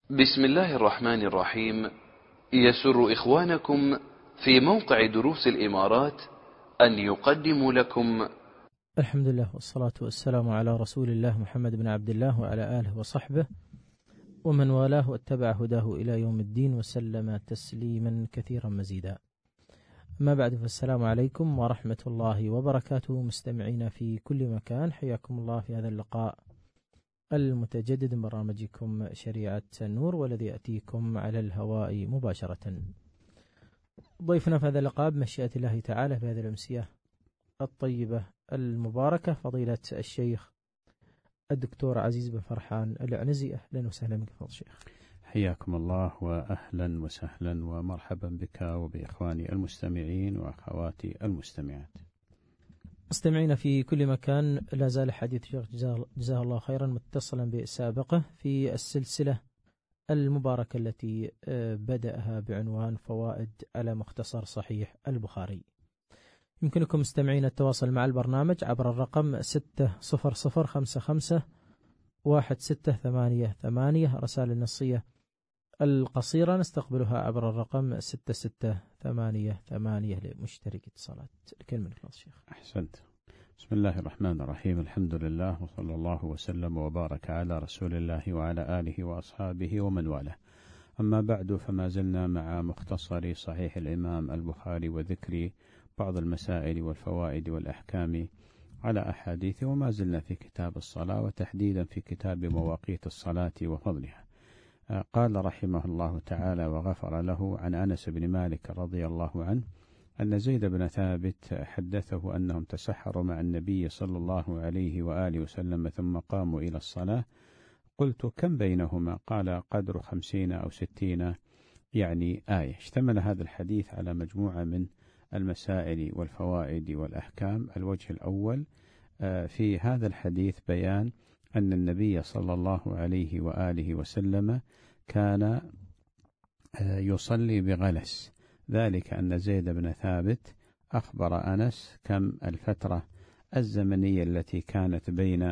بسم الله الرحمن الرحيم. يسر إخوانكم في موقع دروس الإمارات أن يقدموا لكم الحمد لله والصلاة والسلام على رسول الله محمد بن عبد الله وعلى آله وصحبه ومن والاه واتبع هداه إلى يوم الدين وسلم تسليما كثيرا مزيدا. ما بعد، فالسلام عليكم ورحمة الله وبركاته. مستمعين في كل مكان، حياكم الله في هذا اللقاء المتجدد من برنامجكم شريعة النور، والذي يأتيكم على الهواء مباشرة. ضيفنا في هذا اللقاء بمشيئة الله تعالى في هذه الأمسية الطيبة المباركة فضيلة الشيخ الدكتور عزيز بن فرحان العنزي. أهلا وسهلا بك فضل الشيخ. حياكم الله وأهلا وسهلا ومرحبا بك وبإخواني المستمعين وأخواتي المستمعات. مستمعين في كل مكان، لا زال حديث الشيخ جزاه الله خيرا متصلا بسابقه في السلسلة المباركة التي بدأها بعنوان فوائد على مختصر صحيح البخاري. يمكنكم مستمعين التواصل مع البرنامج عبر الرقم 600551688. رسائل النصية القصيرة نستقبلها عبر الرقم 6688 لمشترك اتصالات. الكلمة لك الشيخ. أحسنت. بسم الله الرحمن الرحيم. الحمد لله وصلى الله وسلم وبارك على رسول الله وعلى آله وأصحابه ومن والاه. أما بعد، فما زلنا مع مختصر صحيح الإمام البخاري وذكر بعض المسائل والفوائد والأحكام على أحاديثه، وما زلنا في كتاب الصلاة وتحديدا في كتاب مواقيت الصلاة وفضلها. قال رحمه الله تعالى وغفر له عن أنس بن مالك رضي الله عنه أن زيد بن ثابت حدثه أنهم تسحروا مع النبي صلى الله عليه وآله وسلم ثم قاموا إلى الصلاة. قلت: كم بينهما؟ قال: قدر 50 أو 60 يعني آية. اشتمل هذا الحديث على مجموعة من المسائل والفوائد والأحكام. الوجه الأول في هذا الحديث بيان أن النبي صلى الله عليه وآله وسلم كان يصلي بغلس، ذلك أن زيد بن ثابت أخبر أنس كم الفترة الزمنية التي كانت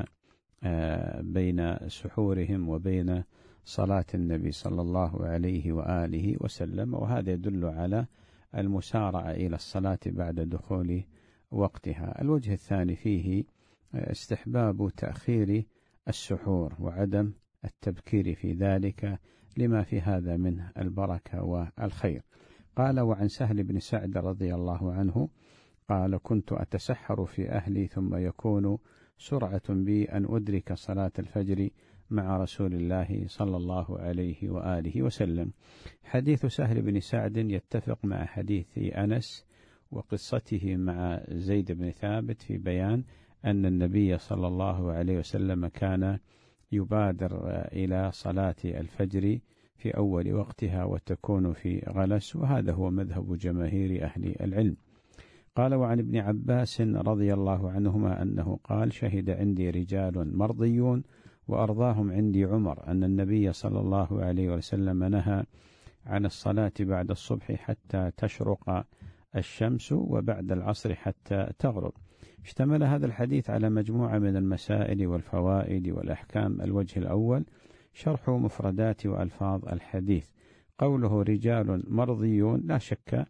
بين سحورهم وبين صلاة النبي صلى الله عليه وآله وسلم، وهذا يدل على المسارعة إلى الصلاة بعد دخول وقتها. الوجه الثاني فيه استحباب تأخير السحور وعدم التبكير في ذلك لما في هذا من البركة والخير. قال: وعن سهل بن سعد رضي الله عنه قال: كنت أتسحر في أهلي ثم يكون سرعة بي أن أدرك صلاة الفجر مع رسول الله صلى الله عليه وآله وسلم. حديث سهل بن سعد يتفق مع حديث أنس وقصته مع زيد بن ثابت في بيان أن النبي صلى الله عليه وسلم كان يبادر إلى صلاة الفجر في أول وقتها وتكون في غلس، وهذا هو مذهب جماهير أهل العلم. قال: وعن ابن عباس رضي الله عنهما أنه قال: شهد عندي رجال مرضيون وأرضاهم عندي عمر أن النبي صلى الله عليه وسلم نهى عن الصلاة بعد الصبح حتى تشرق الشمس وبعد العصر حتى تغرب. اشتمل هذا الحديث على مجموعة من المسائل والفوائد والأحكام. الوجه الأول شرح مفردات وألفاظ الحديث. قوله رجال مرضيون لا شك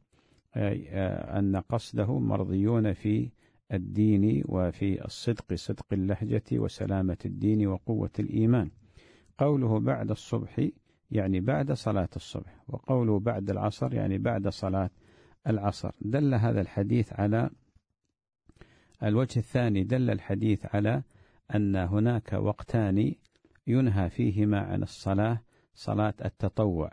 أن قصده مرضيون في الدين وفي الصدق، صدق اللهجة وسلامة الدين وقوة الإيمان. قوله بعد الصبح يعني بعد صلاة الصبح، وقوله بعد العصر يعني بعد صلاة العصر. دل هذا الحديث على الوجه الثاني، دل الحديث على أن هناك وقتان ينهى فيهما عن الصلاة، صلاة التطوع،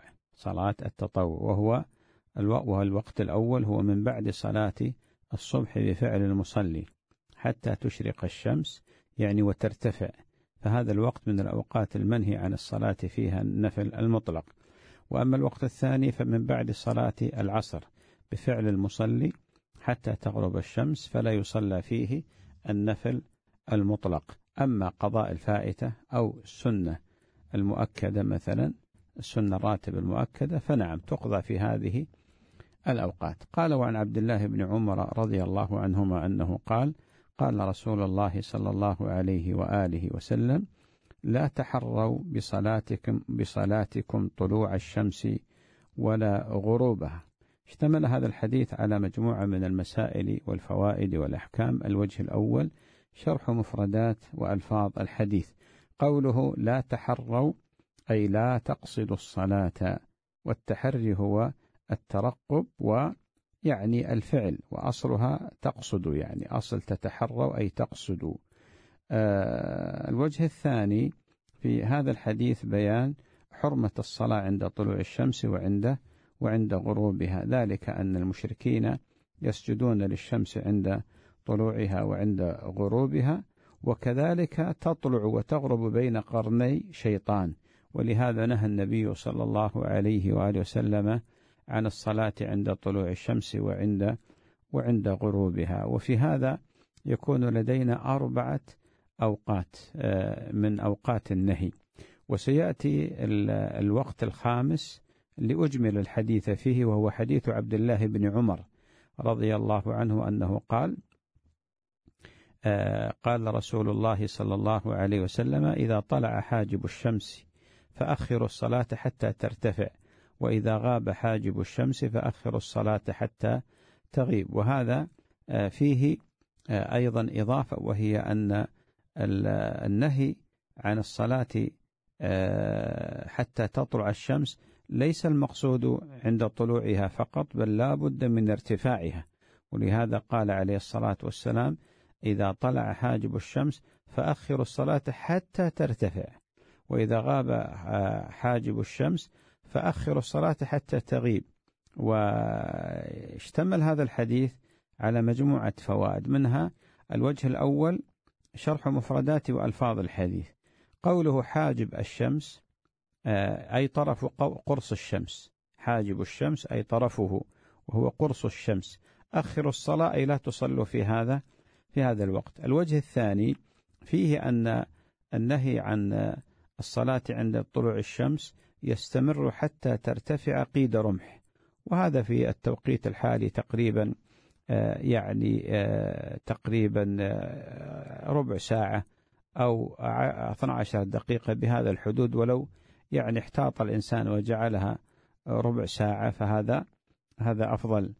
وهو الوقت الأول هو من بعد صلاة الصبح بفعل المصلي حتى تشرق الشمس يعني وترتفع، فهذا الوقت من الأوقات المنهي عن الصلاة فيها النفل المطلق. وأما الوقت الثاني فمن بعد صلاة العصر بفعل المصلي حتى تغرب الشمس، فلا يصلى فيه النفل المطلق. أما قضاء الفائتة أو السنة المؤكدة، مثلا السنة الراتبة المؤكدة، فنعم تقضى في هذه الأوقات. قال: وعن عبد الله بن عمر رضي الله عنهما أنه قال: قال رسول الله صلى الله عليه وآله وسلم: لا تحروا بصلاتكم طلوع الشمس ولا غروبها. اشتمل هذا الحديث على مجموعة من المسائل والفوائد والأحكام. الوجه الأول شرح مفردات وألفاظ الحديث. قوله لا تحروا أي لا تقصدوا الصلاة، والتحري هو الترقب ويعني الفعل، وأصلها تقصد، يعني أصل تتحروا أي تقصدوا. الوجه الثاني في هذا الحديث بيان حرمة الصلاة عند طلوع الشمس وعند غروبها، ذلك أن المشركين يسجدون للشمس عند طلوعها وعند غروبها، وكذلك تطلع وتغرب بين قرني شيطان، ولهذا نهى النبي صلى الله عليه وآله وسلم عن الصلاة عند طلوع الشمس وعند غروبها. وفي هذا يكون لدينا 4 أوقات من أوقات النهي، وسيأتي الوقت الخامس لأجمل الحديث فيه، وهو حديث عبد الله بن عمر رضي الله عنه أنه قال رسول الله صلى الله عليه وسلم: إذا طلع حاجب الشمس فأخروا الصلاة حتى ترتفع، وإذا غاب حاجب الشمس فأخروا الصلاة حتى تغيب. وهذا فيه أيضا إضافة، وهي أن النهي عن الصلاة حتى تطلع الشمس ليس المقصود عند طلوعها فقط، بل لا بد من ارتفاعها، ولهذا قال عليه الصلاة والسلام: إذا طلع حاجب الشمس فأخروا الصلاة حتى ترتفع، وإذا غاب حاجب الشمس فأخروا الصلاة حتى تغيب. واشتمل هذا الحديث على مجموعة فوائد، منها الوجه الأول شرح مفردات وألفاظ الحديث. قوله حاجب الشمس أي طرف قرص الشمس، حاجب الشمس أي طرفه وهو قرص الشمس. أخروا الصلاة أي لا تصلوا في هذا الوقت. الوجه الثاني فيه أن النهي عن الصلاة عند طلوع الشمس يستمر حتى ترتفع قيد رمح، وهذا في التوقيت الحالي تقريبا تقريبا ربع ساعة أو 12 دقيقة بهذا الحدود، ولو يعني احتاط الإنسان وجعلها ربع ساعة فهذا أفضل.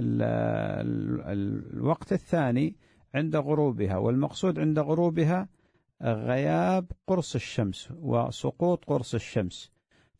الوقت الثاني عند غروبها، والمقصود عند غروبها غياب قرص الشمس وسقوط قرص الشمس،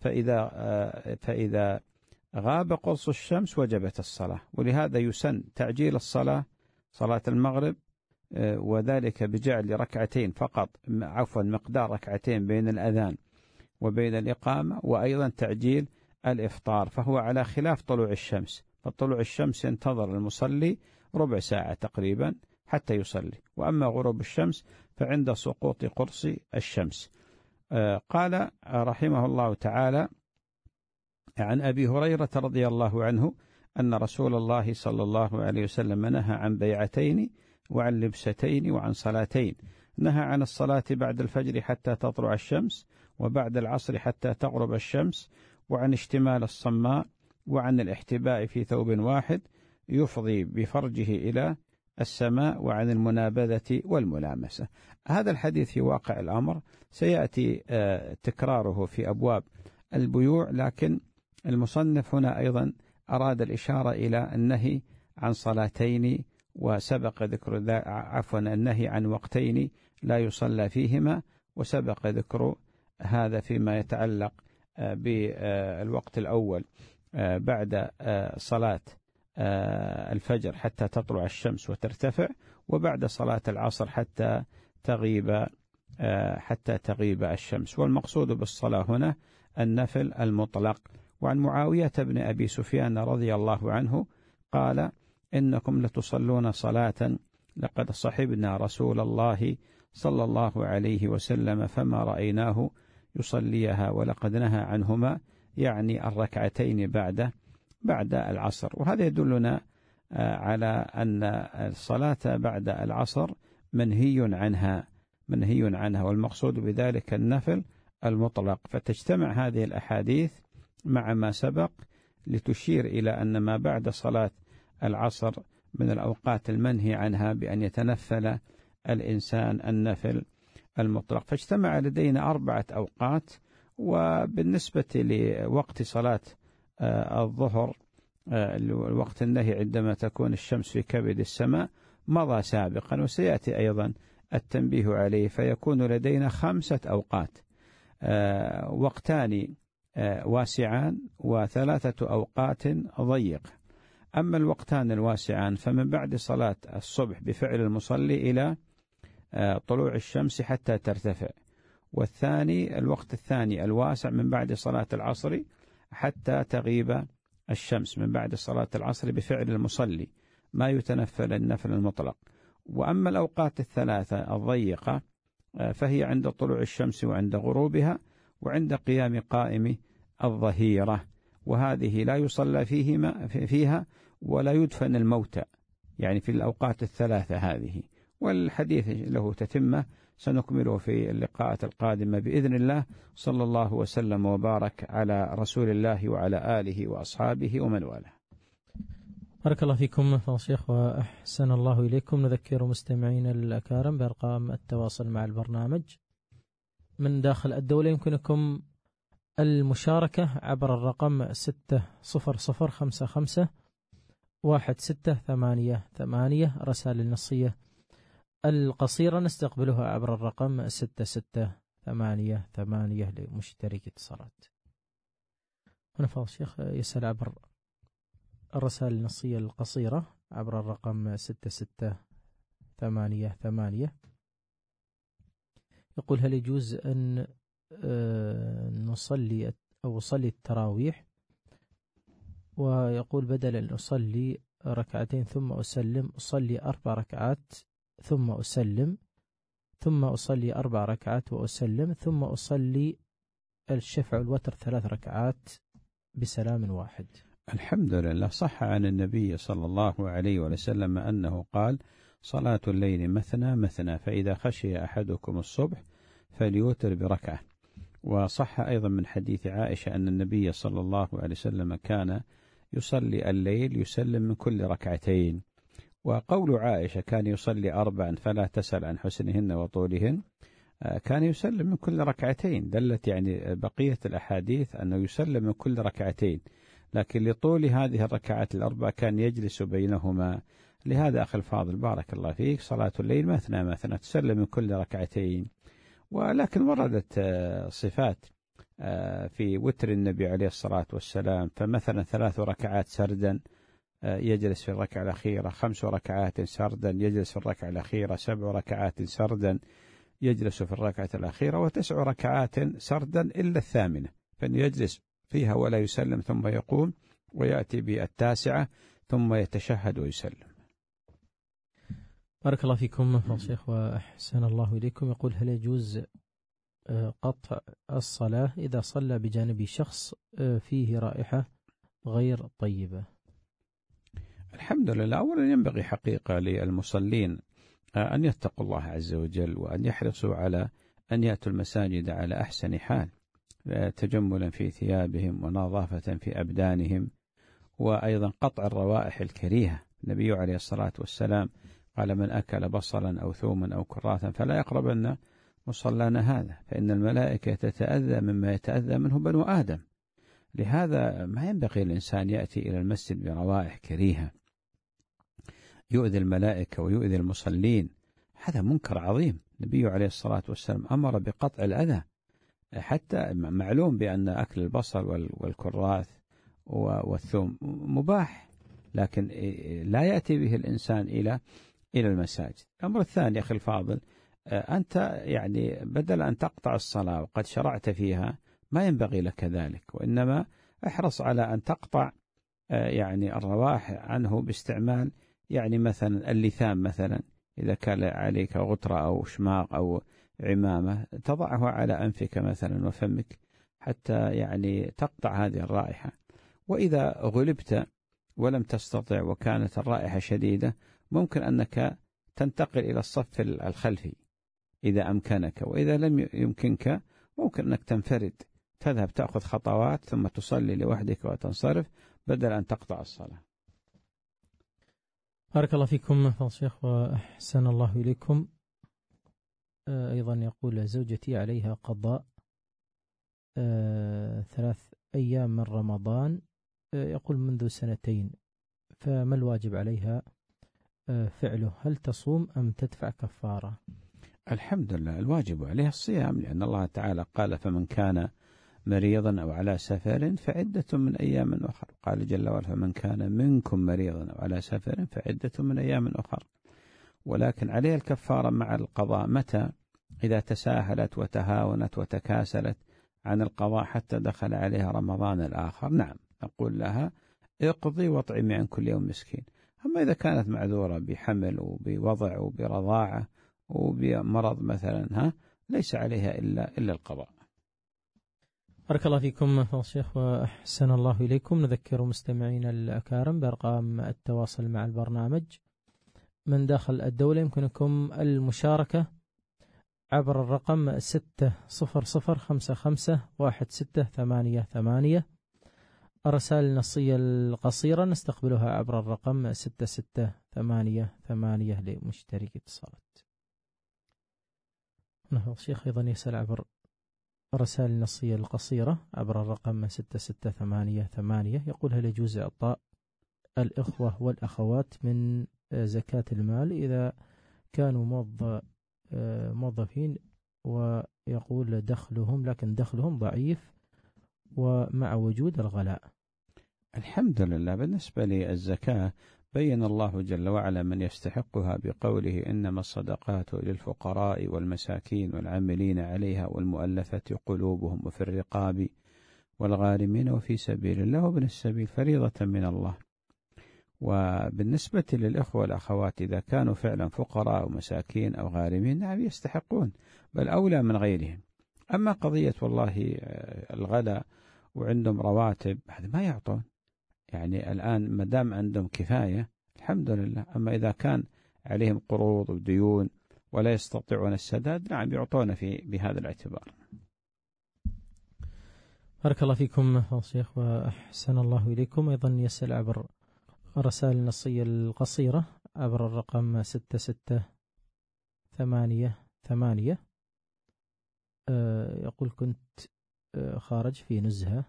فإذا غاب قرص الشمس وجبت الصلاة، ولهذا يسن تعجيل الصلاة، صلاة المغرب، وذلك بجعل ركعتين فقط، مقدار ركعتين بين الأذان وبين الإقامة، وأيضا تعجيل الإفطار، فهو على خلاف طلوع الشمس. فطلوع الشمس ينتظر المصلي ربع ساعة تقريبا حتى يصلي، وأما غروب الشمس فعند سقوط قرص الشمس. قال رحمه الله تعالى: عن أبي هريرة رضي الله عنه أن رسول الله صلى الله عليه وسلم نهى عن بيعتين وعن لبستين وعن صلاتين. نهى عن الصلاة بعد الفجر حتى تطلع الشمس، وبعد العصر حتى تغرب الشمس، وعن اشتمال الصماء، وعن الاحتباء في ثوب واحد يفضي بفرجه إلى السماء، وعن المنابذة والملامسة. هذا الحديث في واقع الأمر سيأتي تكراره في أبواب البيوع، لكن المصنف هنا أيضا أراد الإشارة إلى النهي عن صلاتين، وسبق ذكر النهي عن وقتين لا يصلى فيهما، وسبق ذكر هذا فيما يتعلق بالوقت الأول بعد صلاة الفجر حتى تطلع الشمس وترتفع، وبعد صلاة العصر حتى تغيب الشمس. والمقصود بالصلاة هنا النفل المطلق. وعن معاوية بن أبي سفيان رضي الله عنه قال: إنكم لتصلون صلاة لقد صحبنا رسول الله صلى الله عليه وسلم فما رأيناه يصليها، ولقد نهى عنهما، يعني الركعتين بعد العصر. وهذا يدلنا على أن الصلاة بعد العصر منهي عنها، والمقصود بذلك النفل المطلق. فتجتمع هذه الأحاديث مع ما سبق لتشير إلى أن ما بعد صلاة العصر من الأوقات المنهي عنها، بأن يتنفل الإنسان النفل المطلق. فاجتمع لدينا 4 أوقات. وبالنسبة لوقت صلاة الظهر، الوقت النهي عندما تكون الشمس في كبد السماء مضى سابقا وسيأتي أيضا التنبيه عليه، فيكون لدينا 5 أوقات، وقتان واسعان و3 أوقات ضيقة. أما الوقتان الواسعان فمن بعد صلاة الصبح بفعل المصلي إلى طلوع الشمس حتى ترتفع، والثاني الوقت الثاني الواسع من بعد صلاة العصر حتى تغيب الشمس، من بعد صلاة العصر بفعل المصلي ما يتنفل النفل المطلق. وأما الأوقات الثلاثة الضيقة فهي عند طلوع الشمس وعند غروبها وعند قيام قائم الظهيرة، وهذه لا يصلى فيها ولا يدفن الموتى، يعني في الأوقات الثلاثة هذه. والحديث له تتمة سنكمله في اللقاءات القادمة بإذن الله. صلى الله وسلم وبارك على رسول الله وعلى آله وأصحابه ومن والاه. بارك الله فيكم فضيلة الشيخ وأحسن الله إليكم. نذكر مستمعين الأكارم بأرقام التواصل مع البرنامج من داخل الدولة. يمكنكم المشاركة عبر الرقم 600551688. رسائل النصية القصيرة نستقبلها عبر الرقم 6688 لمشترك اتصالات. هنا فضل الشيخ يسأل عبر الرسائل النصية القصيرة عبر الرقم 6688. يقول: هل يجوز أن نصلي أو أصلي التراويح، ويقول بدل أن أصلي ركعتين ثم أسلم أصلي 4 ركعات ثم أسلم، ثم أصلي 4 ركعات وأسلم، ثم أصلي الشفع والوتر 3 ركعات بسلام واحد؟ الحمد لله. صح عن النبي صلى الله عليه وسلم أنه قال: صلاة الليل مثنى مثنى، فإذا خشي أحدكم الصبح فليوتر بركعة. وصح أيضا من حديث عائشة أن النبي صلى الله عليه وسلم كان يصلي الليل يسلم من كل ركعتين. وقول عائشة كان يصلي 4 فلا تسأل عن حسنهن وطولهن، كان يسلم من كل ركعتين، دلت يعني بقية الأحاديث أنه يسلم من كل ركعتين، لكن لطول هذه الركعات ال4 كان يجلس بينهما. لهذا أخي الفاضل بارك الله فيك، صلاة الليل مثنى مثنى، تسلم من كل ركعتين. ولكن وردت صفات في وتر النبي عليه الصلاة والسلام، فمثلا 3 ركعات سردا يجلس في الركعة الأخيرة، 5 ركعات سردا يجلس في الركعة الأخيرة، 7 ركعات سردا يجلس في الركعة الأخيرة، و9 ركعات سردا إلا 8، فإنه يجلس فيها ولا يسلم ثم يقوم، ويأتي ب9 ثم يتشهد ويسلم. بارك الله فيكم فضيلة الشيخ وأحسن الله إليكم. يقول: هل يجوز قطع الصلاة إذا صلى بجانب شخص فيه رائحة غير طيبة؟ الحمد لله. أولا ينبغي حقيقة للمصلين أن يتقوا الله عز وجل، وأن يحرصوا على أن يأتوا المساجد على أحسن حال، تجملا في ثيابهم ونظافة في أبدانهم، وأيضا قطع الروائح الكريهة. النبي عليه الصلاة والسلام قال: من أكل بصلا أو ثوما أو كراثا فلا يقربن مصلانا هذا، فإن الملائكة تتأذى مما يتأذى منه بنو آدم. لهذا ما ينبغي الإنسان يأتي إلى المسجد بروائح كريهة يؤذي الملائكة ويؤذي المصلين، هذا منكر عظيم. النبي عليه الصلاة والسلام أمر بقطع الأذى، حتى معلوم بأن أكل البصل والكراث والثوم مباح، لكن لا يأتي به الإنسان إلى المساجد. الأمر الثاني أخي الفاضل، أنت يعني بدل أن تقطع الصلاة وقد شرعت فيها ما ينبغي لك ذلك، وإنما احرص على أن تقطع يعني الروائح عنه باستعمال يعني مثلا اللثام، مثلا إذا كان عليك غترة أو شماغ أو عمامة تضعه على أنفك مثلا وفمك حتى يعني تقطع هذه الرائحة. وإذا غلبت ولم تستطع وكانت الرائحة شديدة ممكن أنك تنتقل إلى الصف الخلفي إذا أمكنك، وإذا لم يمكنك ممكن أنك تنفرد، تذهب تأخذ خطوات ثم تصلي لوحدك وتنصرف بدل أن تقطع الصلاة. بارك الله فيكم فضيلة الشيخ وأحسن الله إليكم. أيضا يقول زوجتي عليها قضاء 3 أيام من رمضان، يقول منذ 2 سنين، فما الواجب عليها فعله؟ هل تصوم أم تدفع كفارة؟ الحمد لله، الواجب عليه الصيام، لأن الله تعالى قال: فمن كان مريضا أو على سفر فعدة من أيام أخر. قال جل وعلا: فمن كان منكم مريضا أو على سفر فعدة من أيام أخر. ولكن عليه الكفارة مع القضاء متى؟ إذا تساهلت وتهاونت وتكاسلت عن القضاء حتى دخل عليها رمضان الآخر، نعم نقول لها: اقضي واطعمي عن كل يوم مسكين. أما إذا كانت معذورة بحمل وبوضع وبرضاعة وبمرض مثلا، ليس عليها إلا القضاء. بارك الله فيكم فضل الشيخ وأحسن الله إليكم. نذكر مستمعينا الأكارم بأرقام التواصل مع البرنامج. من داخل الدولة يمكنكم المشاركة عبر الرقم 600551688. الرسائل النصية القصيرة نستقبلها عبر الرقم 6688 لمشترك اتصالات. هنا الشيخ أيضا يسأل عبر الرسائل النصية القصيرة عبر الرقم 6688، يقول: هل يجوز إعطاء الإخوة والأخوات من زكاة المال إذا كانوا موظفين، ويقول لكن دخلهم ضعيف ومع وجود الغلاء؟ الحمد لله. بالنسبة للزكاة بين الله جل وعلا من يستحقها بقوله: إنما الصدقات للفقراء والمساكين والعاملين عليها والمؤلفة قلوبهم وفي الرقاب والغارمين وفي سبيل الله وابن السبيل فريضة من الله. وبالنسبة للإخوة والأخوات إذا كانوا فعلا فقراء أو مساكين أو غارمين، نعم يستحقون، بل أولى من غيرهم. أما قضية والله الغلاء وعندهم رواتب، هذا ما يعطون، يعني الآن ما دام عندهم كفاية الحمد لله. أما إذا كان عليهم قروض وديون ولا يستطيعون السداد، نعم يعطون بهذا الاعتبار. بارك الله فيكم فضل الشيخ وأحسن الله إليكم. أيضا يسأل عبر الرسائل النصية القصيرة عبر الرقم 6688، يقول: كنت خارج في نزهة،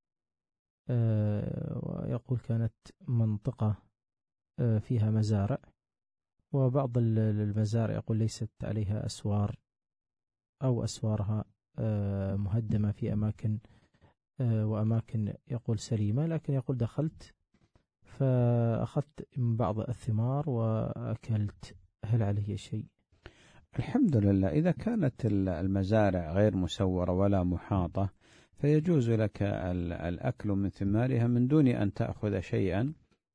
ويقول كانت منطقة فيها مزارع، وبعض المزارع يقول ليست عليها أسوار أو أسوارها مهدمة في أماكن وأماكن يقول سليمة، لكن يقول دخلت فأخذت من بعض الثمار وأكلت، هل عليه شيء؟ الحمد لله. إذا كانت المزارع غير مسورة ولا محاطة فيجوز لك الأكل من ثمارها من دون أن تأخذ شيئا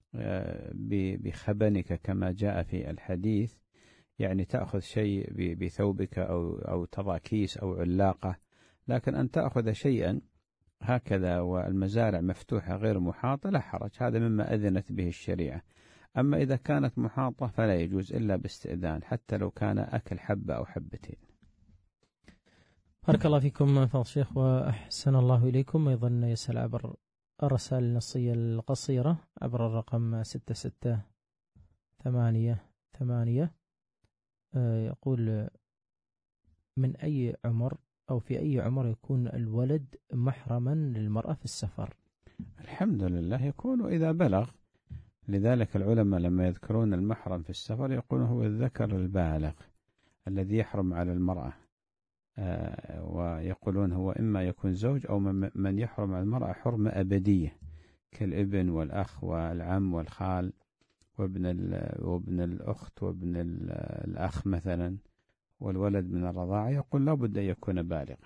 بخبنك كما جاء في الحديث، يعني تأخذ شيء بثوبك أو تضع كيس أو علاقة، لكن أن تأخذ شيئا هكذا والمزارع مفتوحة غير محاطة لا حرج، هذا مما أذنت به الشريعة. أما إذا كانت محاطة فلا يجوز إلا باستئذان، حتى لو كان أكل حبة أو حبتين. بارك الله فيكم فضل الشيخ وأحسن الله إليكم. أيضا يسأل عبر الرسائل النصية القصيرة عبر الرقم 6688، يقول: من أي عمر أو في أي عمر يكون الولد محرما للمرأة في السفر؟ الحمد لله، يكون إذا بلغ. لذلك العلماء لما يذكرون المحرم في السفر يقولون هو الذكر البالغ الذي يحرم على المرأة، ويقولون هو إما يكون زوج أو من يحرم على المرأة حرمة أبدية كالابن والأخ والعم والخال وابن الأخت وابن الأخ مثلا، والولد من الرضاعة، يقول لا بد أن يكون بالغا.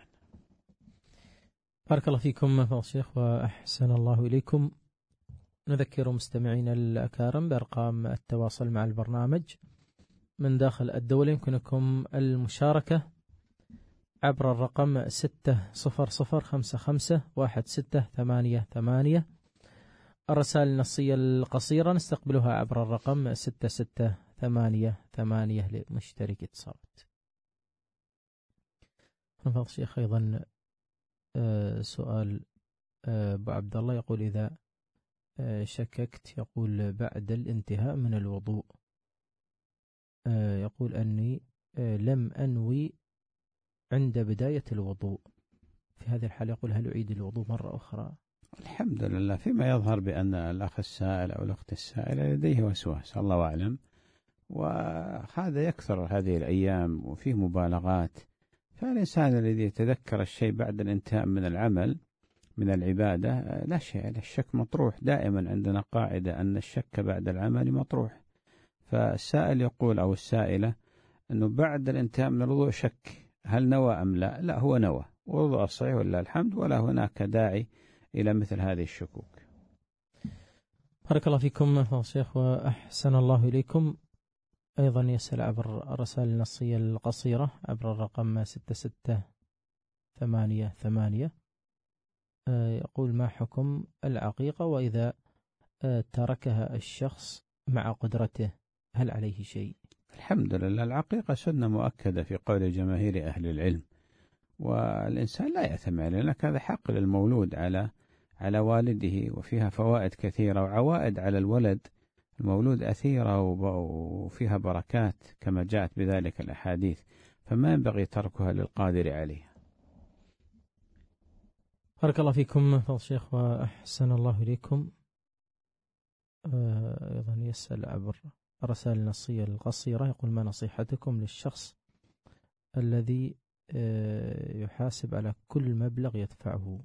بارك الله فيكم فضل الشيخ وأحسن الله إليكم. نذكر مستمعين الأكارم بأرقام التواصل مع البرنامج. من داخل الدولة يمكنكم المشاركة عبر الرقم 600551688. الرسائل النصية القصيرة نستقبلها عبر الرقم 6688 لمشترك اتصالات. فضل الشيخ أيضا سؤال أبو عبد الله، يقول: إذا شككت، يقول بعد الانتهاء من الوضوء، يقول أني لم أنوي عند بداية الوضوء، في هذه الحالة يقول هل أعيد الوضوء مرة أخرى؟ الحمد لله، فيما يظهر بأن الأخ السائل أو الأخت السائلة لديه وسواس، الله أعلم، وهذا يكثر هذه الأيام وفيه مبالغات. فالإنسان الذي يتذكر الشيء بعد الانتهاء من العمل من العبادة لا شيء، الشك مطروح. دائما عندنا قاعدة أن الشك بعد العمل مطروح. فالسائل يقول أو السائلة أنه بعد الانتهاء من الوضوء شك هل نوى أم لا. لا، هو نوى ووضوء الصحيح ولله الحمد، ولا هناك داعي إلى مثل هذه الشكوك. بارك الله فيكم فضيلة الشيخ وأحسن الله إليكم. أيضا يسأل عبر الرسائل النصية القصيرة عبر الرقم 6688. يقول ما حكم العقيقة وإذا تركها الشخص مع قدرته هل عليه شيء؟ الحمد لله، العقيقة سنة مؤكدة في قول جماهير أهل العلم، والإنسان لا يأثم عليه، لأن هذا حق للمولود على والده، وفيها فوائد كثيرة وعوائد على الولد المولود أثيرة وفيها بركات كما جاءت بذلك الأحاديث، فما ينبغي تركها للقادر عليها. بارك الله فيكم فضل الشيخ وأحسن الله إليكم. أيضا يسأل عبر الرسائل النصية القصيرة يقول ما نصيحتكم للشخص الذي يحاسب على كل مبلغ يدفعه؟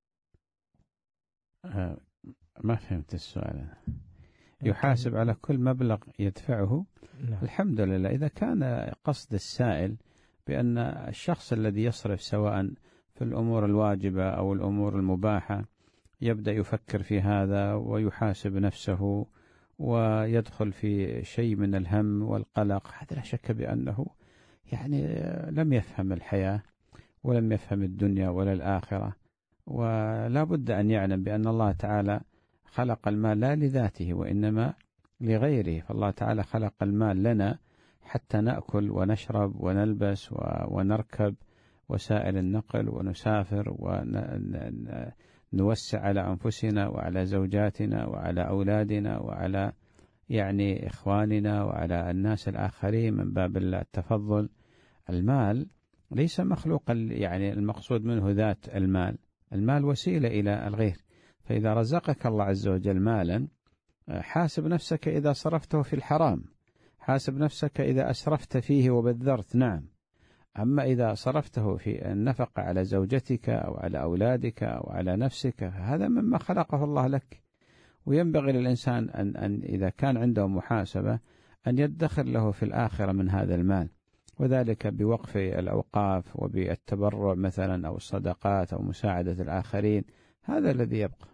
ما فهمت السؤال. يحاسب على كل مبلغ يدفعه؟ نعم. الحمد لله، إذا كان قصد السائل بأن الشخص الذي يصرف سواء في الأمور الواجبة أو الأمور المباحة يبدأ يفكر في هذا ويحاسب نفسه ويدخل في شيء من الهم والقلق، هذا لا شك بأنه يعني لم يفهم الحياة ولم يفهم الدنيا ولا الآخرة، ولا بد أن يعلم بأن الله تعالى خلق المال لا لذاته وإنما لغيره. فالله تعالى خلق المال لنا حتى نأكل ونشرب ونلبس ونركب وسائل النقل ونسافر ونوسع على أنفسنا وعلى زوجاتنا وعلى أولادنا وعلى يعني إخواننا وعلى الناس الآخرين من باب التفضل. المال ليس مخلوقا يعني المقصود منه ذات المال وسيلة إلى الغير. فإذا رزقك الله عز وجل مالا حاسب نفسك إذا صرفته في الحرام، حاسب نفسك إذا أسرفت فيه وبذرت، نعم. أما إذا صرفته في النفقة على زوجتك أو على أولادك أو على نفسك هذا مما خلقه الله لك. وينبغي للإنسان أن إذا كان عنده محاسبة أن يدخر له في الآخرة من هذا المال، وذلك بوقف الأوقاف وبالتبرع مثلا أو الصدقات أو مساعدة الآخرين، هذا الذي يبقى.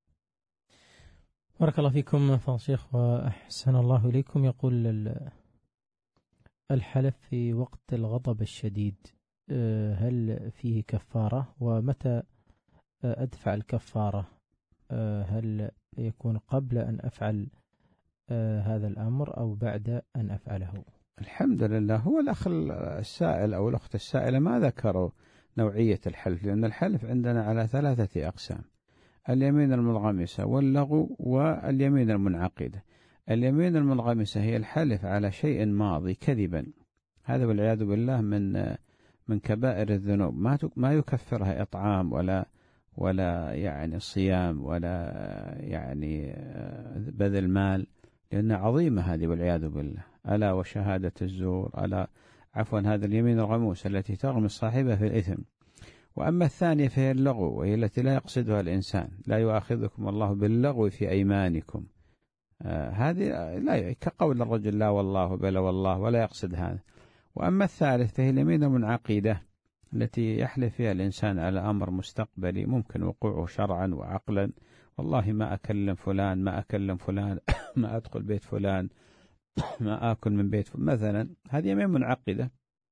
بارك الله فيكم فضل الشيخ وأحسن الله إليكم. يقول الحلف في وقت الغضب الشديد هل فيه كفارة؟ ومتى أدفع الكفارة؟ هل يكون قبل أن أفعل هذا الأمر أو بعد أن أفعله؟ الحمد لله، هو الأخ السائل أو الأخت السائلة ما ذكروا نوعية الحلف، لأن الحلف عندنا على 3 أقسام: اليمين المنغمسة واللغو واليمين المنعقدة. اليمين المنغمسة هي الحلف على شيء ماضي كذبا، هذا والعياذ بالله من كبائر الذنوب، ما يكفرها إطعام ولا يعني صيام ولا يعني بذل مال، لأنها عظيمة هذه والعياذ بالله. ألا وشهادة الزور، ألا عفوا هذا اليمين الغموس التي تغمس صاحبها في الإثم. وأما الثانية فهي اللغو، وهي التي لا يقصدها الإنسان، لا يؤاخذكم الله باللغو في أيمانكم، هذه لا كقول الرجل لا والله بلا والله ولا يقصد هذا. وأما الثالث فهي اليمين المنعقدة التي يحلف فيها الإنسان على أمر مستقبلي ممكن وقوعه شرعا وعقلا، والله ما أكلم فلان، ما أكلم فلان، ما أدخل بيت فلان، ما آكل من بيت مثلا، هذه يمين منعقدة.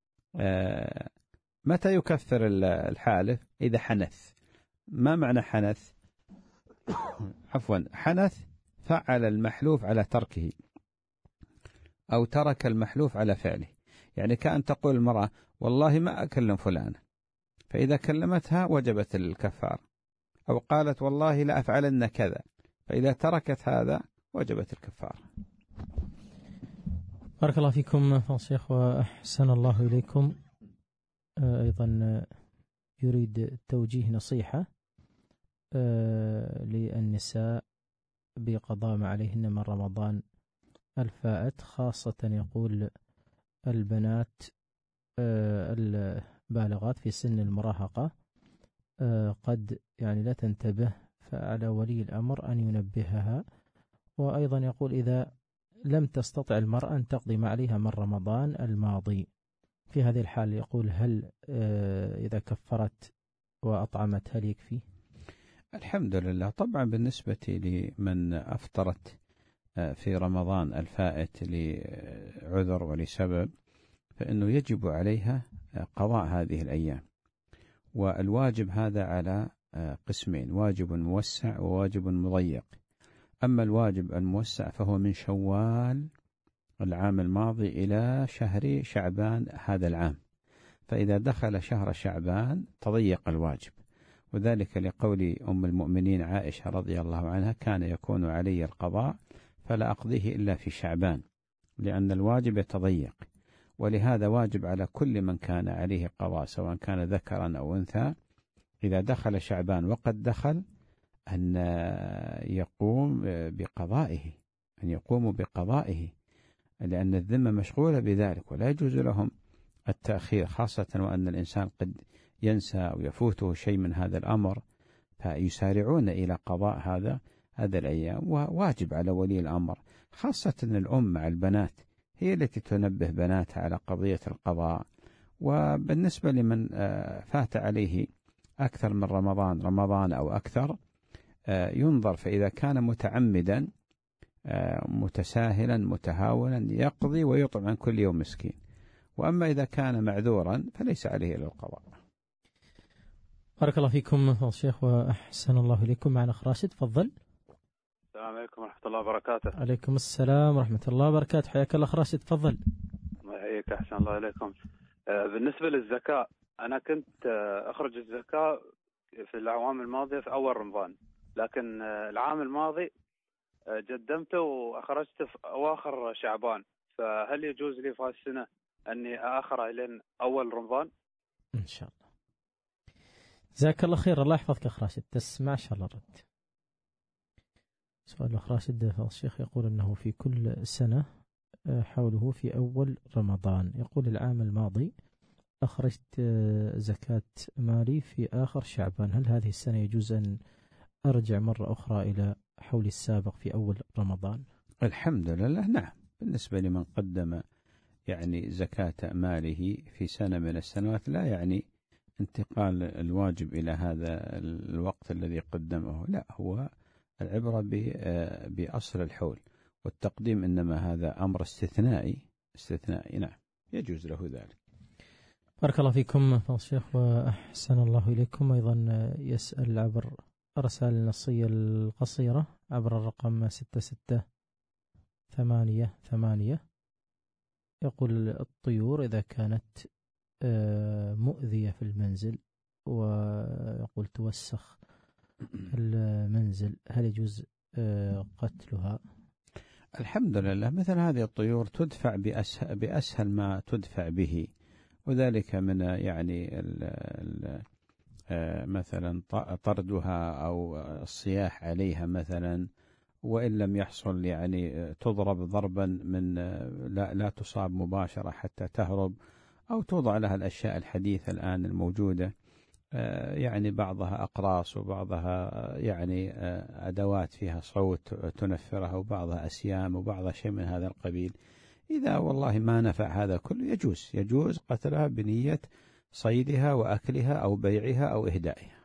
متى يكفر الحالف؟ إذا حنث. ما معنى حنث؟ عفوا، حنث فعل المحلوف على تركه أو ترك المحلوف على فعله. يعني كأن تقول المرأة والله ما أكلم فلان، فإذا كلمتها وجبت الكفار، أو قالت والله لا أفعلن كذا، فإذا تركت هذا وجبت الكفار. بارك الله فيكم فضل الشيخ وأحسن الله إليكم. أيضا يريد توجيه نصيحة للنساء بقضاء ما عليهن من رمضان الفائت، خاصة يقول البنات البالغات في سن المراهقة قد يعني لا تنتبه، فعلى ولي الأمر أن ينبهها. وأيضا يقول إذا لم تستطع المرأة أن تقضي ما عليها من رمضان الماضي، في هذه الحال يقول هل إذا كفرت وأطعمت هل يكفي؟ الحمد لله. طبعا بالنسبة لمن أفطرت في رمضان الفائت لعذر ولسبب، فإنه يجب عليها قضاء هذه الأيام، والواجب هذا على قسمين: واجب موسع وواجب مضيق. أما الواجب الموسع فهو من شوال العام الماضي إلى شهر شعبان هذا العام، فإذا دخل شهر شعبان تضيق الواجب، وذلك لقول أم المؤمنين عائشة رضي الله عنها: كان يكون علي القضاء فلا أقضيه إلا في شعبان، لأن الواجب يتضيق. ولهذا واجب على كل من كان عليه قضاء سواء كان ذكرا أو أنثى إذا دخل شعبان وقد دخل أن يقوم بقضائه، لأن الذمة مشغولة بذلك ولا يجوز لهم التأخير، خاصة وأن الإنسان قد ينسى أو يفوته شيء من هذا الأمر، فيسارعون إلى قضاء هذا الأيام. وواجب على ولي الأمر، خاصة أن الأم مع البنات هي التي تنبه بناتها على قضية القضاء. وبالنسبة لمن فات عليه أكثر من رمضان أو أكثر، ينظر، فإذا كان متعمدا متساهلا متهاونا يقضي ويطعم عن كل يوم مسكين، وأما إذا كان معذورا فليس عليه إلا القضاء. بارك الله فيكم فضل الشيخ وأحسن الله إليكم. معنا أخ راشد، تفضل. السلام عليكم ورحمة الله وبركاته. عليكم السلام ورحمة الله وبركاته، حياك الله أخ راشد، تفضل. الله يحييك، أحسن الله إليكم. بالنسبة للزكاة، أنا كنت أخرج الزكاة في الأعوام الماضية في أول رمضان، لكن العام الماضي قدمته وأخرجته في أواخر شعبان، فهل يجوز لي في هالسنة أني آخر إلى أول رمضان؟ إن شاء الله. جزاك الله خير، الله يحفظك أخ راشد، تسمع إن شاء الله الرد. سؤال أخ راشد، الشيخ يقول أنه في كل سنة حوله في أول رمضان، يقول العام الماضي أخرجت زكاة مالي في آخر شعبان، هل هذه السنة يجوز أن أرجع مرة أخرى إلى حولي السابق في أول رمضان؟ الحمد لله، نعم. بالنسبة لمن قدم يعني زكاة ماله في سنة من السنوات لا يعني انتقال الواجب إلى هذا الوقت الذي قدمه، لا، هو العبرة بأصل الحول، والتقديم إنما هذا أمر استثنائي، نعم، يجوز له ذلك. بارك الله فيكم فضل الشيخ وأحسن الله إليكم. أيضا يسأل عبر الرسائل النصية القصيرة عبر الرقم 6688، يقول الطيور إذا كانت مؤذية في المنزل ويقول توسخ المنزل، هل يجوز قتلها؟ الحمد لله، مثل هذه الطيور تدفع بأسهل ما تدفع به، وذلك من يعني مثلا طردها أو الصياح عليها مثلا، وإن لم يحصل يعني تضرب ضربا من لا تصاب مباشرة حتى تهرب، أو توضع لها الأشياء الحديثة الآن الموجودة، يعني بعضها أقراص وبعضها يعني أدوات فيها صوت تنفرها، وبعضها أسيام وبعضها شيء من هذا القبيل. إذا والله ما نفع هذا كله يجوز قتلها بنية صيدها وأكلها أو بيعها أو إهدائها.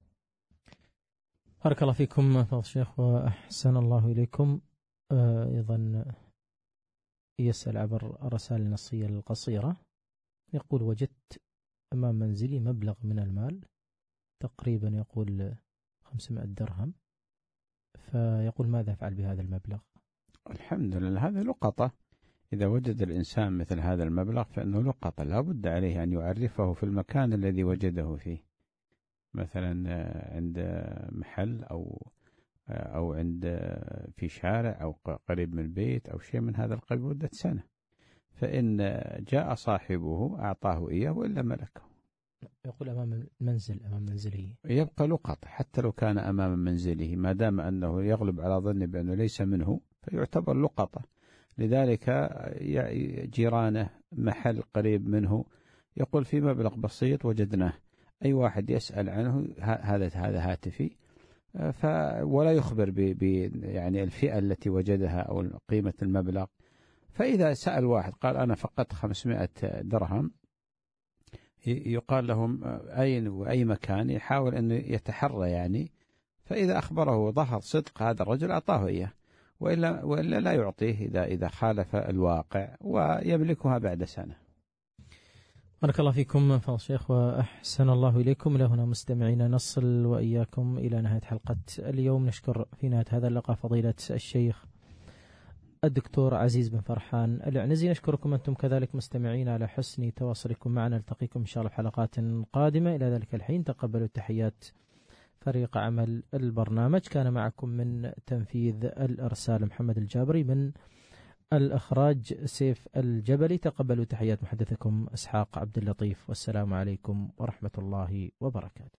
بارك الله فيكم فضل الشيخ وأحسن الله إليكم. أيضا يسأل عبر الرسائل النصية القصيرة، يقول وجدت أمام منزلي مبلغ من المال تقريبا يقول 500 درهم، فيقول ماذا أفعل بهذا المبلغ؟ الحمد لله، هذا لقطة. إذا وجد الإنسان مثل هذا المبلغ فإنه لقطة، لا بد عليه أن يعرفه في المكان الذي وجده فيه، مثلا عند محل أو عند في شارع أو قريب من البيت أو شيء من هذا القبيل مدة سنة، فإن جاء صاحبه أعطاه إياه وإلا ملكه. يقول أمام المنزل، أمام منزله. يبقى لقطة حتى لو كان أمام منزله، ما دام أنه يغلب على ظنه بأنه ليس منه فيعتبر لقطة. لذلك جيرانه محل قريب منه يقول في مبلغ بسيط وجدناه، أي واحد يسأل عنه هذا هاتفي، ولا يخبر يعني الفئة التي وجدها أو قيمة المبلغ. فإذا سأل واحد قال أنا فقدت 500 درهم، يقال لهم أين وأي مكان، يحاول أن يتحرى يعني، فإذا أخبره وظهر صدق هذا الرجل أعطاه إياه، وإلا لا يعطيه إذا خالف الواقع، ويملكها بعد سنة. بارك الله فيكم فضل الشيخ وأحسن الله إليكم. لهنا مستمعينا نصل وإياكم إلى نهاية حلقة اليوم. نشكر في نهاية هذا اللقاء فضيلة الشيخ الدكتور عزيز بن فرحان العنزي. نشكركم أنتم كذلك مستمعين على حسن تواصلكم معنا. نلتقيكم إن شاء الله في حلقات قادمة. إلى ذلك الحين تقبلوا تحيات فريق عمل البرنامج. كان معكم من تنفيذ الإرسال محمد الجابري، من الإخراج سيف الجبلي. تقبلوا تحيات محدثكم إسحاق عبد اللطيف، والسلام عليكم ورحمة الله وبركاته.